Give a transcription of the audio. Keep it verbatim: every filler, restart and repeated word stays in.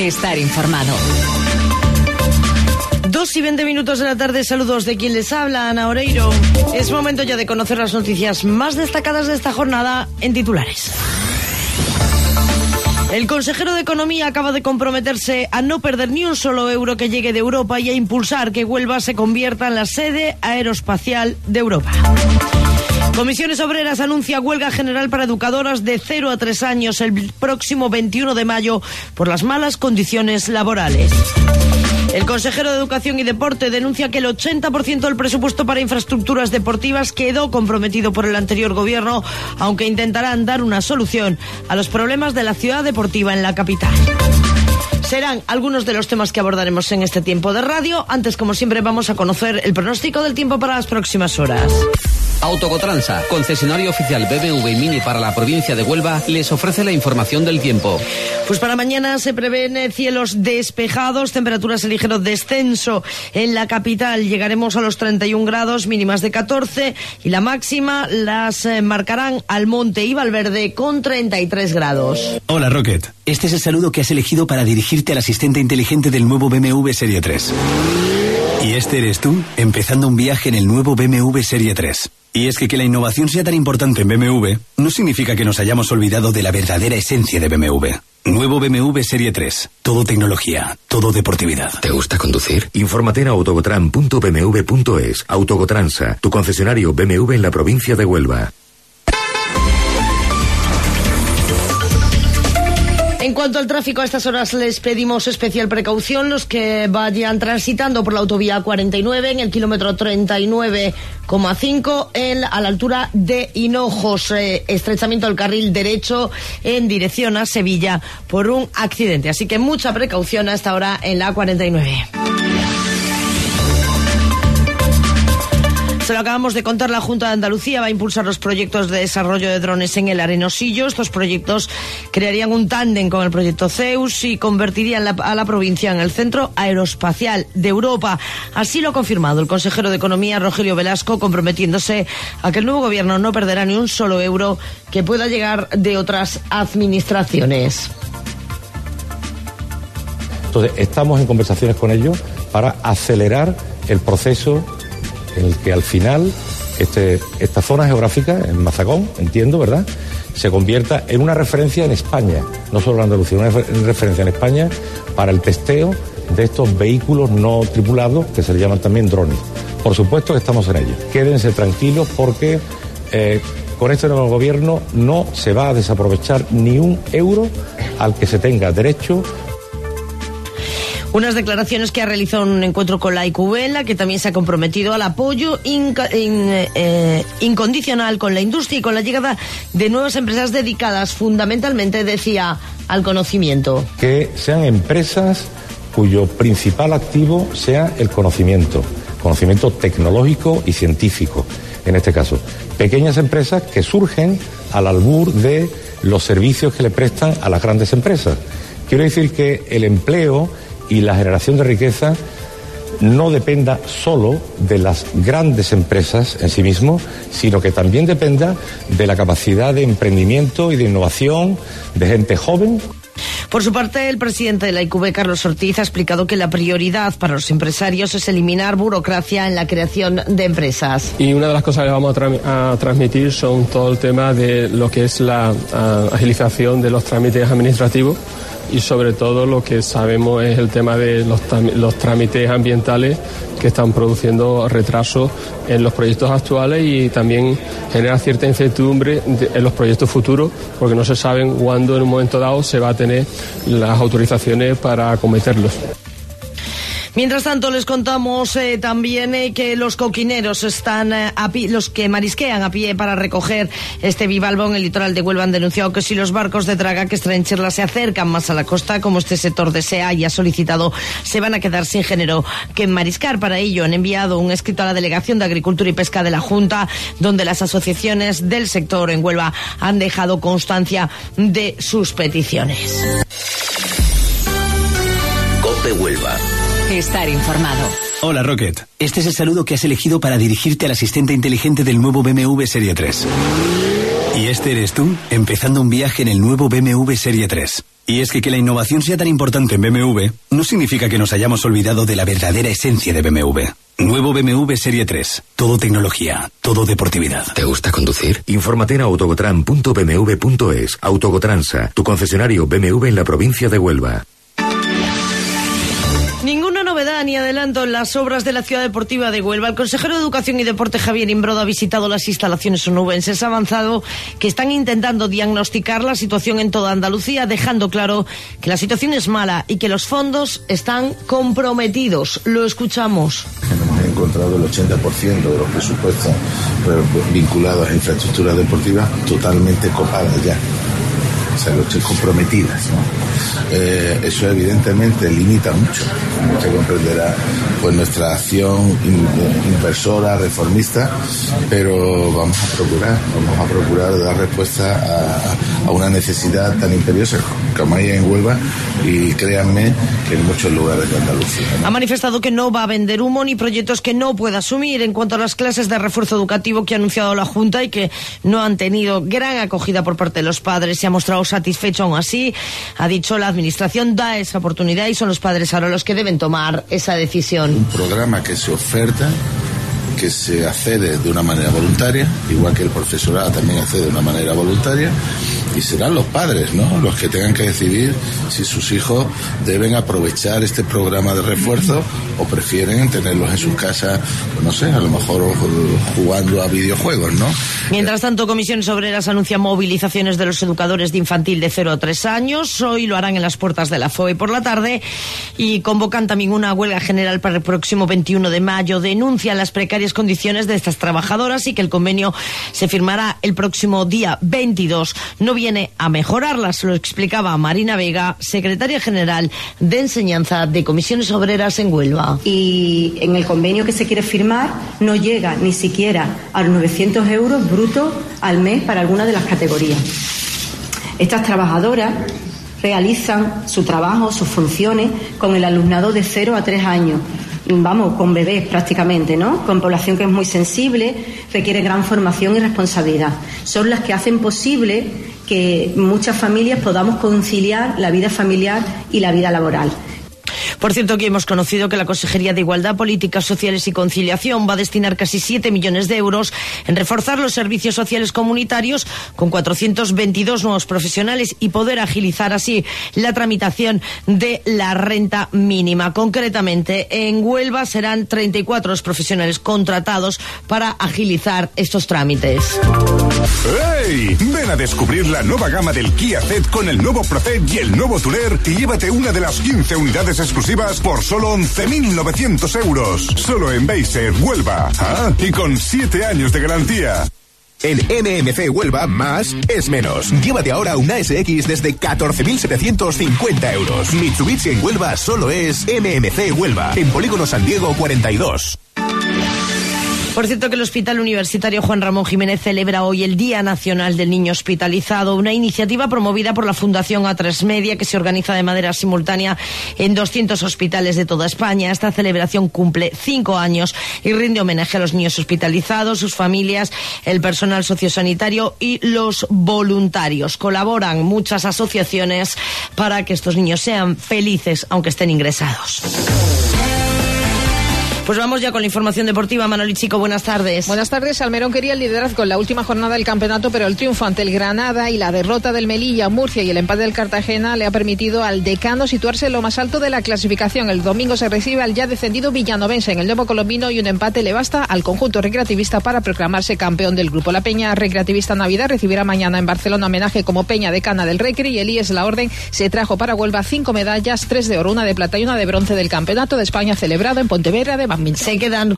Estar informado. Dos y veinte minutos de la tarde, saludos de quien les habla, Ana Oreiro. Es momento ya de conocer las noticias más destacadas de esta jornada en titulares. El consejero de Economía acaba de comprometerse a no perder ni un solo euro que llegue de Europa y a impulsar que Huelva se convierta en la sede aeroespacial de Europa. Comisiones Obreras anuncia huelga general para educadoras de cero a tres años el próximo veintiuno de mayo por las malas condiciones laborales. El consejero de Educación y Deporte denuncia que el ochenta por ciento del presupuesto para infraestructuras deportivas quedó comprometido por el anterior gobierno, aunque intentarán dar una solución a los problemas de la ciudad deportiva en la capital. Serán algunos de los temas que abordaremos en este tiempo de radio. Antes, como siempre, vamos a conocer el pronóstico del tiempo para las próximas horas. Autocotransa, concesionario oficial B M W y Mini para la provincia de Huelva, les ofrece la información del tiempo. Pues para mañana se prevén cielos despejados, temperaturas en ligero descenso en la capital. Llegaremos a los treinta y un grados, mínimas de catorce, y la máxima las marcarán Almonte y Valverde con treinta y tres grados. Hola, Rocket. Este es el saludo que has elegido para dirigirte al asistente inteligente del nuevo B M W Serie tres. ¿Y este eres tú, empezando un viaje en el nuevo B M W Serie tres? Y es que que la innovación sea tan importante en B M W no significa que nos hayamos olvidado de la verdadera esencia de B M W. Nuevo B M W Serie tres. Todo tecnología, todo deportividad. ¿Te gusta conducir? Infórmate en autogotran punto b m w punto es. Autogotransa, tu concesionario B M W en la provincia de Huelva. En cuanto al tráfico, a estas horas les pedimos especial precaución los que vayan transitando por la autovía cuarenta y nueve en el kilómetro treinta y nueve coma cinco en, a la altura de Hinojos, eh, estrechamiento del carril derecho en dirección a Sevilla por un accidente. Así que mucha precaución a esta hora en la cuarenta y nueve. Se lo acabamos de contar, la Junta de Andalucía va a impulsar los proyectos de desarrollo de drones en el Arenosillo. Estos proyectos crearían un tándem con el proyecto Zeus y convertirían la, a la provincia en el centro aeroespacial de Europa. Así lo ha confirmado el consejero de Economía, Rogelio Velasco, comprometiéndose a que el nuevo gobierno no perderá ni un solo euro que pueda llegar de otras administraciones. Entonces, estamos en conversaciones con ellos para acelerar el proceso en el que al final este, esta zona geográfica, en Mazagón, entiendo, ¿verdad?, se convierta en una referencia en España, no solo en Andalucía, una referencia en España para el testeo de estos vehículos no tripulados, que se le llaman también drones. Por supuesto que estamos en ello. Quédense tranquilos porque eh, con este nuevo gobierno no se va a desaprovechar ni un euro al que se tenga derecho. Unas declaraciones que ha realizado en un encuentro con la I Q B, en la que también se ha comprometido al apoyo inca, in, eh, incondicional con la industria y con la llegada de nuevas empresas dedicadas fundamentalmente, decía, al conocimiento. Que sean empresas cuyo principal activo sea el conocimiento, conocimiento tecnológico y científico, en este caso. Pequeñas empresas que surgen al albur de los servicios que le prestan a las grandes empresas. Quiero decir que el empleo y la generación de riqueza no dependa solo de las grandes empresas en sí mismos, sino que también dependa de la capacidad de emprendimiento y de innovación de gente joven. Por su parte, el presidente de la I Q B, Carlos Ortiz, ha explicado que la prioridad para los empresarios es eliminar burocracia en la creación de empresas. Y una de las cosas que vamos a, tra- a transmitir son todo el tema de lo que es la uh, agilización de los trámites administrativos, y sobre todo lo que sabemos es el tema de los, tam- los trámites ambientales que están produciendo retrasos en los proyectos actuales y también genera cierta incertidumbre de, en los proyectos futuros, porque no se sabe cuándo en un momento dado se va a tener las autorizaciones para acometerlos. Mientras tanto, les contamos eh, también eh, que los coquineros están eh, a pie, los que marisquean a pie para recoger este bivalvo en el litoral de Huelva han denunciado que si los barcos de draga que extraen chirla se acercan más a la costa, como este sector desea y ha solicitado, se van a quedar sin género que mariscar. Para ello han enviado un escrito a la Delegación de Agricultura y Pesca de la Junta, donde las asociaciones del sector en Huelva han dejado constancia de sus peticiones. COPE Huelva. Estar informado. Hola, Rocket. Este es el saludo que has elegido para dirigirte al asistente inteligente del nuevo B M W Serie tres. ¿Y este eres tú, empezando un viaje en el nuevo B M W Serie tres? Y es que que la innovación sea tan importante en B M W no significa que nos hayamos olvidado de la verdadera esencia de B M W. Nuevo B M W Serie tres. Todo tecnología, todo deportividad. ¿Te gusta conducir? Infórmate en autogotran punto b m w punto es. Autogotransa, tu concesionario B M W en la provincia de Huelva. Ninguna novedad ni adelanto en las obras de la Ciudad Deportiva de Huelva. El consejero de Educación y Deporte, Javier Imbrodo, ha visitado las instalaciones onubenses. Ha avanzado que están intentando diagnosticar la situación en toda Andalucía, dejando claro que la situación es mala y que los fondos están comprometidos. Lo escuchamos. Hemos encontrado el ochenta por ciento de los presupuestos vinculados a infraestructuras deportivas totalmente copadas ya. O sea, los comprometidas, ¿no? Eh, eso evidentemente limita mucho, como usted comprenderá, pues nuestra acción in, inversora, reformista, pero vamos a procurar, vamos a procurar dar respuesta a, a una necesidad tan imperiosa como hay en Huelva y créanme que en muchos lugares de Andalucía, ¿no? Ha manifestado que no va a vender humo ni proyectos que no pueda asumir en cuanto a las clases de refuerzo educativo que ha anunciado la Junta y que no han tenido gran acogida por parte de los padres. Se ha mostrado satisfecho aún así. Ha dicho la administración da esa oportunidad y son los padres ahora los que deben tomar esa decisión. Un programa que se oferta, que se accede de una manera voluntaria, igual que el profesorado también accede de una manera voluntaria, y serán los padres, ¿no?, los que tengan que decidir si sus hijos deben aprovechar este programa de refuerzo o prefieren tenerlos en sus casas, pues no sé, a lo mejor jugando a videojuegos, ¿no? Mientras tanto, Comisiones Obreras anuncia movilizaciones de los educadores de infantil de cero a tres años. Hoy lo harán en las puertas de la F O E por la tarde y convocan también una huelga general para el próximo veintiuno de mayo. Denuncian las precarias condiciones de estas trabajadoras y que el convenio se firmará el próximo día veintidós. No viene a mejorarlas, lo explicaba Marina Vega, secretaria general de Enseñanza de Comisiones Obreras en Huelva. Y en el convenio que se quiere firmar no llega ni siquiera a los novecientos euros brutos al mes para alguna de las categorías. Estas trabajadoras realizan su trabajo, sus funciones con el alumnado de cero a tres años. Vamos, con bebés prácticamente, ¿no? Con población que es muy sensible, requiere gran formación y responsabilidad. Son las que hacen posible que muchas familias podamos conciliar la vida familiar y la vida laboral. Por cierto, que hemos conocido que la Consejería de Igualdad, Políticas Sociales y Conciliación va a destinar casi siete millones de euros en reforzar los servicios sociales comunitarios con cuatrocientos veintidós nuevos profesionales y poder agilizar así la tramitación de la renta mínima. Concretamente, en Huelva serán treinta y cuatro los profesionales contratados para agilizar estos trámites. ¡Hey! Ven a descubrir la nueva gama del Kia Ceed con el nuevo Proced y el nuevo Tourer y llévate una de las quince unidades exclusivas por solo once mil novecientos euros. Solo en Beiser, Huelva. Ah, y con siete años de garantía. En M M C Huelva, más es menos. Llévate ahora una S X desde catorce mil setecientos cincuenta euros. Mitsubishi en Huelva solo es M M C Huelva. En Polígono San Diego cuarenta y dos. Por cierto, que el Hospital Universitario Juan Ramón Jiménez celebra hoy el Día Nacional del Niño Hospitalizado, una iniciativa promovida por la Fundación A tres Media que se organiza de manera simultánea en doscientos hospitales de toda España. Esta celebración cumple cinco años y rinde homenaje a los niños hospitalizados, sus familias, el personal sociosanitario y los voluntarios. Colaboran muchas asociaciones para que estos niños sean felices aunque estén ingresados. Pues vamos ya con la información deportiva. Manoli Chico, buenas tardes. Buenas tardes. Almerón quería el liderazgo en la última jornada del campeonato, pero el triunfo ante el Granada y la derrota del Melilla, Murcia y el empate del Cartagena le ha permitido al decano situarse en lo más alto de la clasificación. El domingo se recibe al ya descendido Villanovense en el Nuevo Colombino y un empate le basta al conjunto recreativista para proclamarse campeón del grupo. La Peña Recreativista Navidad recibirá mañana en Barcelona homenaje como Peña Decana del Recre y el I E S La Orden se trajo para Huelva cinco medallas, tres de oro, una de plata y una de bronce del Campeonato de España celebrado en Pontevedra de Badminton. Se quedan